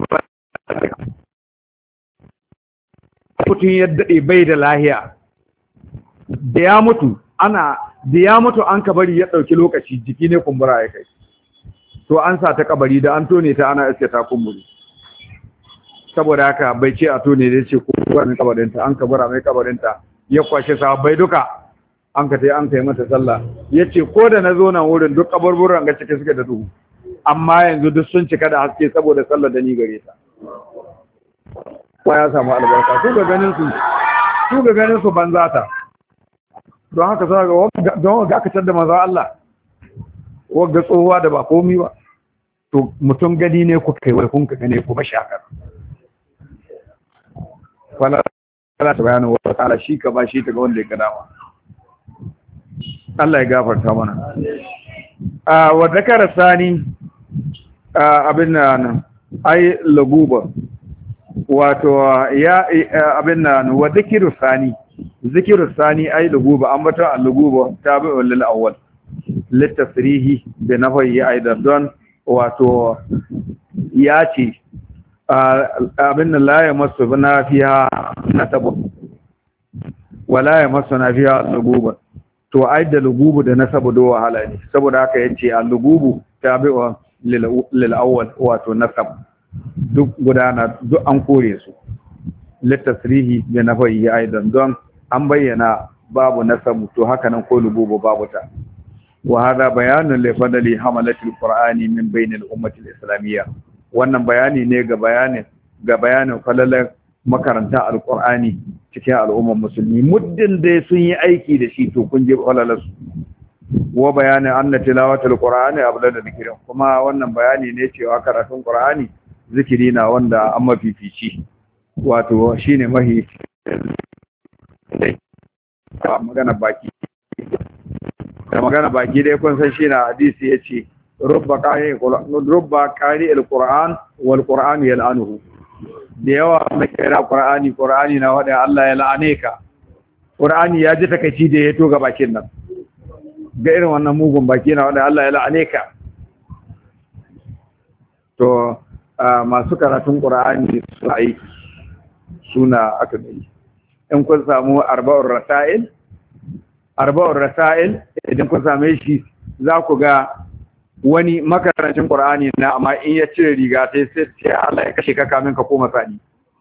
mutum ya dade bai da lahiya da ya mutu an kabari ya dauki lokaci jiki ne kumbura ya kai to an sa ta kabari da an tone ta ana iske ta kumburi saboda haka bai ce a tone da ce ko wani kabarinta an kabara mai kabarinta ya kwashe sahabbai duka an ka tai an kai mata sallah yace ko da nazo nan wurin duk kaburburan ga cike suke da duhu amma yanzu duk sun cika da haske saboda sallar da ni gare ta ko ya samu albarka su ga ganin su banza ta don haka za ga don ga aka tada manzo Allah wagga tsohuwa da ba komi ba to mutum gani ne ku kai wai kun ka gane ku ba shakar wala ta bayanin wa ta'ala shi ka ba shi ta ga wanda ya gada ma Allah ya gafarta mana wa zakara sani abin nan ai laguba wato ya abin nan wa zikiru sani ai laguba an bata al-laguba tabi'un lil awwal litasrihi bi nafyi aidan don wato ya ce abin da la ya masu na fiya na tabu wala ya masu na fiya lugubu to ai da lugubu da nasabu do wahala ne saboda haka yace al lugubu tabi'u lil awwal wato nasab duk gudana duk an kore su litasrihi bi nafyi aidan don an bayyana babu nasabu to haka nan ko lugubu babu ta wa hada bayanun li fadli hamalatil qur'ani min bainil ummatil islamiyya. Wannan bayani ne ga bayanin falalar makaranta alqur'ani cikin al'ummar musulmi, muddin dai sun yi aiki da shi to kun je falalarsu. Wa bayanin anna tilawatul qur'ani abdal dhikrin, kuma wannan bayani ne cewa karatun qur'ani zikiri na wanda an mafifici, wato shine mahi magana baki da magana baki dai kun san shi na hadisi yace rubba qari alquran wal qur'an yal'anuhu, da yawa mai kira qur'ani na wada Allah ya la'ane ka. Qur'ani ya ji takeici da ya to ga bakin nan, ga irin wannan mugun baki na wada Allah ya la'ane ka. To masu karatun qur'ani su aiki suna aka yi. In kun samu arba'ur rasail idan kun same shi za ku ga wani makarancin qur'ani na, amma in ya cire riga sai Allah ya kashe ka kamin ka koma sani.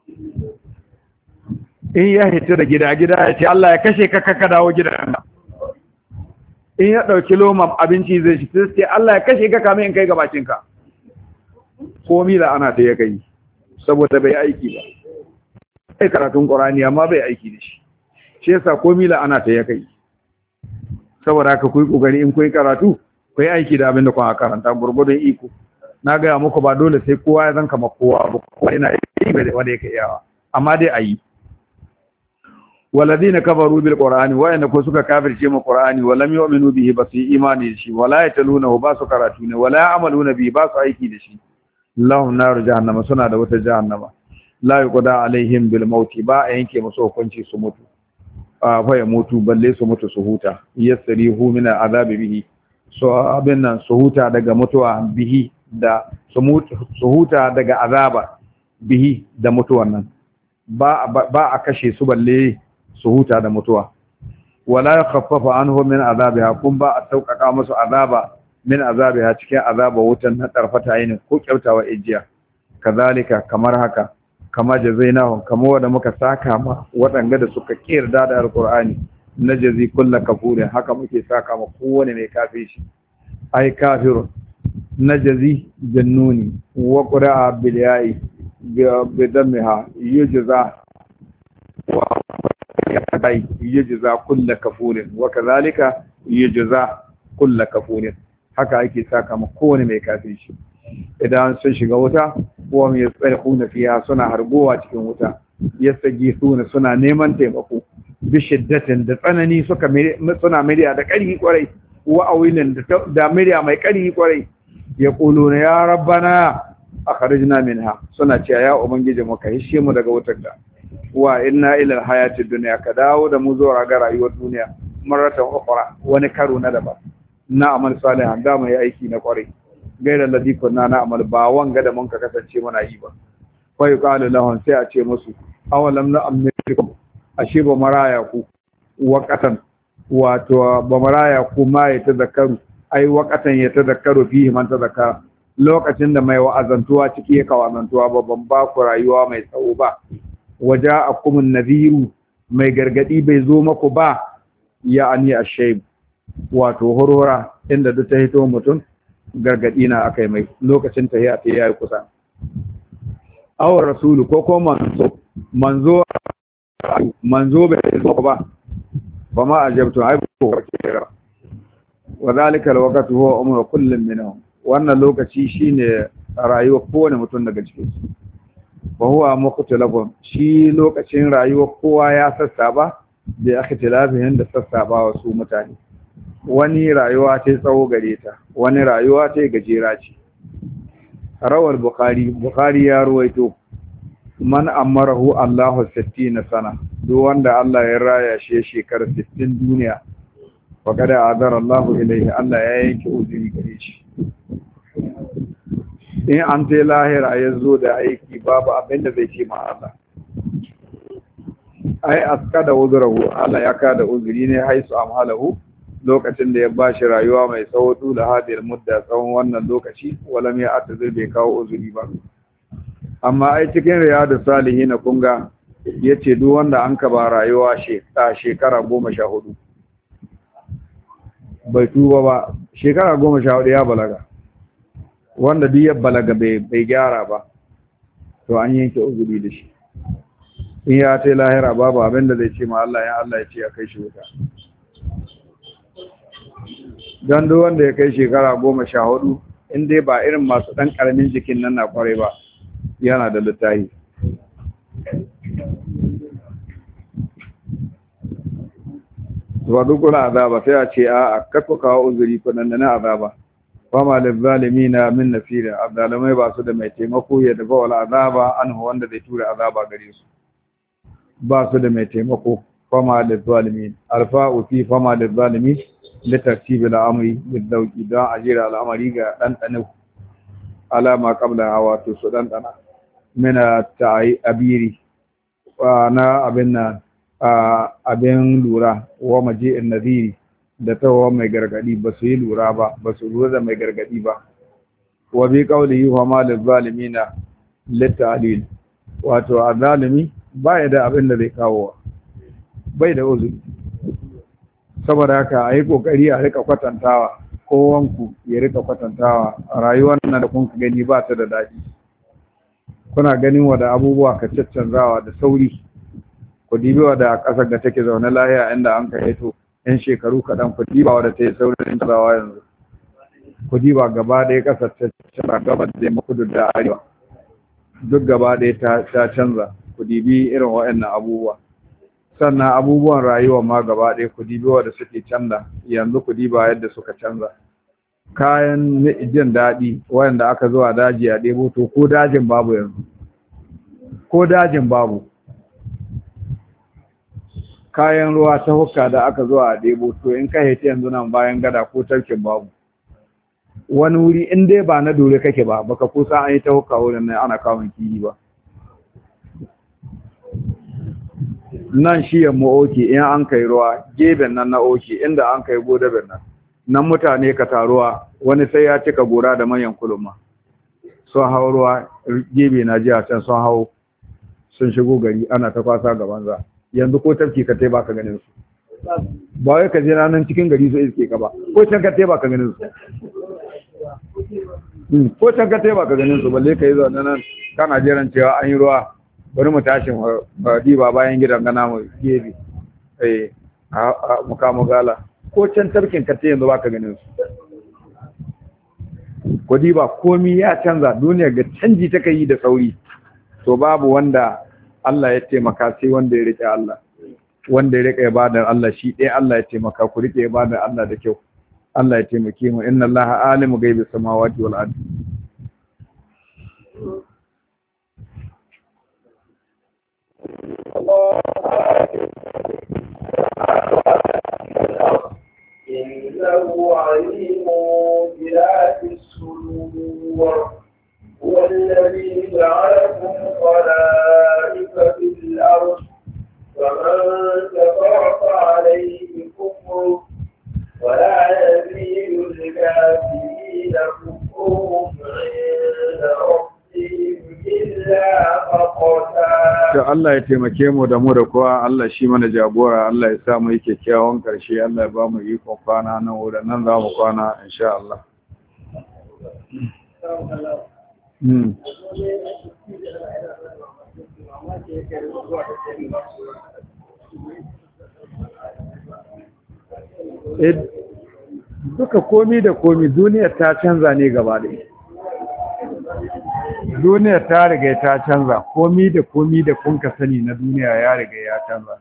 In ya hita da gida ya ce Allah ya kashe ka dawo gidan. In ya dauki loma abinci zai shi sai Allah ya kashe ka kamin in kai gabacin ka. Komi da ana ta ya kai saboda bai aiki ba. Sai karatun qur'ani amma bai aiki da shi. Shi yasa komi la ana ta ya kai. Saboda haka ku yi kokari in ku yi karatu ku yi aiki da abin da kuka karanta gurgurdun iko. Na ga muku ba dole sai kowa ya zanka kowa ba, kowa ina yi bai wanda yake yawa, amma dai ayi. Walladina kafaru bil qur'ani, wa inna ku suka kafirce mu qur'ani wa lam yu'minu bihi, ba su yi imani da shi, wala yataluna ba su karatu ne, wala ya'maluna bihi ba su aiki da shi. Lahum naru jahannama, suna da wata jahannama. La yuqda alaihim bil mauti, ba a yanke musu hukunci su mutu. Fa ya mutu balle su mutu su huta. Yasrihu min azabi bihi, so abin nan su huta daga mutuwa bihi, da su huta daga azaba bihi da mutuwan nan. Ba a kashe su balle su huta da mutuwa. Wala yakhaffafa anhum min azabiha, kun ba a sauƙaƙa musu azaba min azabiha cikin azaba wutan na tarfata ainin ko kyautawa ijiya. Kazalika, kamar haka, kama jazainahum, kama wanda muka saka ma waɗanda da suka kirda da alqur'ani, najazi kullu kafurin, haka muke saka ma kowane mai kafirci. Ai kafirun najazi jannuni wa qira'a bil ya'i bi damha yujza wa yujza kullu kafurin, wa kadhalika yujza kullu kafurin, haka ake saka ma kowane mai kafirci. Idan sun shiga wuta, wa mai tsarkuna fiya, suna harbowa cikin wuta, yastaghithuna, suna neman taimako, bi shiddatin, da tsanani, suna murya da ƙarfi kwarai, wa awilin, da murya mai ƙarfi kwarai. Yaquluna ya rabbana akhrijna minha, suna cewa ya ubangiji mu ka hishe mu daga wutar da. Wa inna ila alhayatid dunya, ka dawo da mu zuwa ga rayuwar duniya, maratan ukhra, wani karo na daban, na amal salihan, da mai aiki na kwarai. Gaira ladhi kunna na'mal, ba wanga da mun ka kasance muna yi ba. Fa yuqalu lahum, sai a ce musu, awalam na'amrikum, ashe ba maraya ku waqatan, wato ba maraya ku ma ya tazakkaru, ai waqatan ya tazakkaru fihi man tazakkara, lokacin da mai wa'azantuwa ciki ya kawazantuwa ba, ban ba ku rayuwa mai tsawo ba. Waja'akumun nadhiru, mai gargadi bai zo maku ba, ya'ani ash-shayb, wato horora, inda duk ta hito mutum gargadi na akai mai, lokacin ta yayi kusa. Awar rasulu, ko manzo bai zo ba, ba ma ajabtu, ai ko kira. Wa zalika alwaqtu huwa umru kullin minhum, wannan lokaci shine rayuwar kowane mutum daga cikin su. Wa huwa mukhtalafun, shi lokacin rayuwar kowa ya sassaba da ikhtilafihin da sassaba wasu mutane. Wani rayuwa ta tsawo gare ta, wani rayuwa ta gajera ce. Rawar Bukhari ya ruwaito, man amarahu Allahu 60 sana, duk wanda Allah ya raya shi shekara 60 duniya, faqad azara Allahu ilayhi, Allah ya yanke uzuri gare shi. In an ta lahira ya zo da aiki, babu abin da zai ce ma Allah. Ai askada uzurahu, Allah ya kada uzuri ne haisu amhalahu, lokacin da ya bashi rayuwa mai tsawo dula hadiyar mudda, tsawon wannan lokaci, walam ya atazir, bai kawo uzuri ba. Amma ai cikin riyadu salihin kunga yace duk wanda an ka ba rayuwa shekara 14, bai tuba ba shekara 14 ya balaga wanda duk ya balaga bai gyara ba to an yanke uzuri da shi in ya ta lahira babu abin da zai ce ma Allah ya Allah ya ce ya kai shi wuta don duk wanda ya kai shekara 14 in dai ba irin masu ɗan ƙaramin jikin nan na kwarai ba yana da littahi ba duk kuna azaba sai a ce a kakku kawo uzuri kudan da na azaba fama da zalimi na min nasirin azalamai ba su da mai taimako ya dafa wala azaba an wanda zai tura azaba gare su ba su da mai taimako fama da zalimi alfa'u fi fama da zalimi litartibi al'amri bidauki don ajira al'amari ga ɗanɗanin alama qabla hawa to su ɗanɗana mina abiri na abin nan abin lura wa maji'in nadiri da tawa mai gargadi ba su yi lura ba ba su lura da mai gargadi ba wa bi qawlihi wa ma lil zalimina litalil wato azalimi ba ya da abin da zai kawo bai da uzuri saboda haka a yi kokari a rika kwatantawa kowanku ya rika kwatantawa a rayuwar nan da kun gani ba ta da daɗi kuna ganin wa da abubuwa ka caccanzawa da sauri ku dibi wa da ƙasar da take zaune lahiya inda an ka hito yan shekaru kaɗan ku diba wa da ta yi saurin canzawa yanzu ku diba gaba ɗaya ƙasar ta canza gaba da yamma kudu da arewa duk gaba ɗaya ta canza ku dibi irin waɗannan abubuwa sannan abubuwan rayuwa ma gaba ɗaya ku dibi wa da suke canza yanzu ku diba yadda suka canza kayan jin daɗi wayanda aka zuwa daji a ɗebo to ko dajin babu yanzu ko dajin babu kayan ruwa ta hukka da aka zuwa a ɗebo to in ka hita yanzu nan bayan gada ko tarkin babu wani wuri in dai ba na dole kake ba baka kusa an yi ta hukka wurin nan ana kawon kiyi ba nan shi yamma oke in an kai ruwa geben nan na oke inda an kai godabin nan mutane ka taruwa wani sai ya cika gora da manyan kuluma sun hau ruwa gebe na jiya can sun hau sun shigo gari ana ta kwasa gaban za yanzu ko tafki ka tai baka ganin su ba wai ka je nan cikin gari su iske ka ba ko can ka tai baka ganin su ko can ka tai baka ganin su balle kai zaune nan kana jiran cewa an yi ruwa bari mu tashi ba diba bayan gidan gana mu gebe mukamu gala ko can tarkin ka yanzu baka ganin su ko diba komi ya canza duniya ga canji take yi da sauri to babu wanda Allah ya taimaka sai wanda ya rike Allah wanda ya rike ibadar Allah shi ɗaya Allah ya taimaka ku rike ibadar Allah da kyau Allah ya taimake mu inna Allaha alimu ghaibi samawati wal ardi إنه عليم بذات الصدور هو الذي جعلكم خلائف في الأرض فمن كفر فعليه كفره ولا يزيد الكافرين كفرهم عند ربهم إلا مقتا. Allah ya taimake mu da mu da kowa Allah shi mana jagora Allah ya sa mu yi kyakkyawan karshe Allah ya ba mu ikon kwana nan wurin nan za mu kwana insha Allah. Duka komi da komi duniyar ta canza ne gaba ɗaya. Duniyar ta riga ta canza komi da komi da kun ka sani na duniya ya riga ya canza.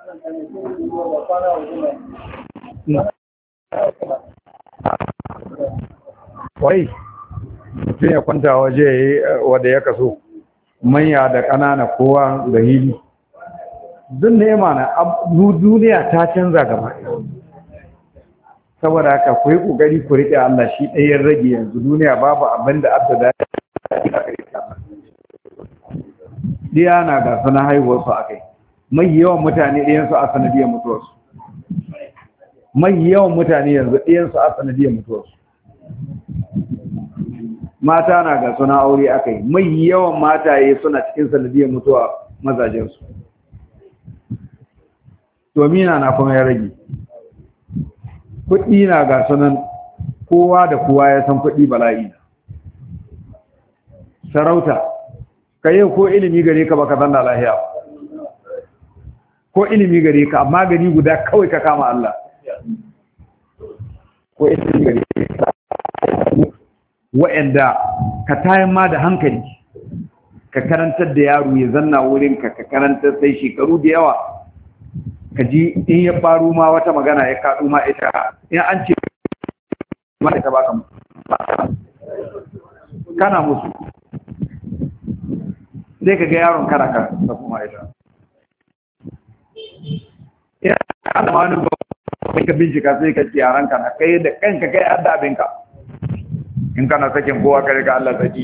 Wai mutum ya kwanta waje ya yi wadda ya kaso manya da ƙanana kowa da hili duk nema na duniya ta canza gaba saboda haka ku yi ƙoƙari ku riƙe Allah shi ɗayan rage yanzu duniya babu abin da abda da ɗiya na ga sana haihuwarsu a kai mai yawan mutane ɗiyansu a sanadiyar mutuwarsu mai yawan mutane yanzu ɗiyansu a sanadiyar mutuwarsu mata na ga suna aure akai mai yawan mataye suna cikin sanadiyar mutuwa mazajensu domina na kuma ya rage kuɗi na ga sunan kowa da kowa ya san kuɗi bala'i na. Sarauta ka yi ko ilimi gare ka baka zanna lahiya ko ilimi gare ka amma gari guda kawai ka kama Allah ko ilimi gare ka wa'anda ka tayin ma da hankali ka karantar da yaro ya zanna wurin ka karantar sai shekaru da yawa ka ji in ya faru ma wata magana ya kaɗu ma ita in an ce ma ita baka kana musu sai ka ga yaron kana ka da kuma ita ya kana wani ba sai ka bincika sai ka ci yaran kana kai da kanka kai addabinka in kana sakin kowa kare ka Allah saki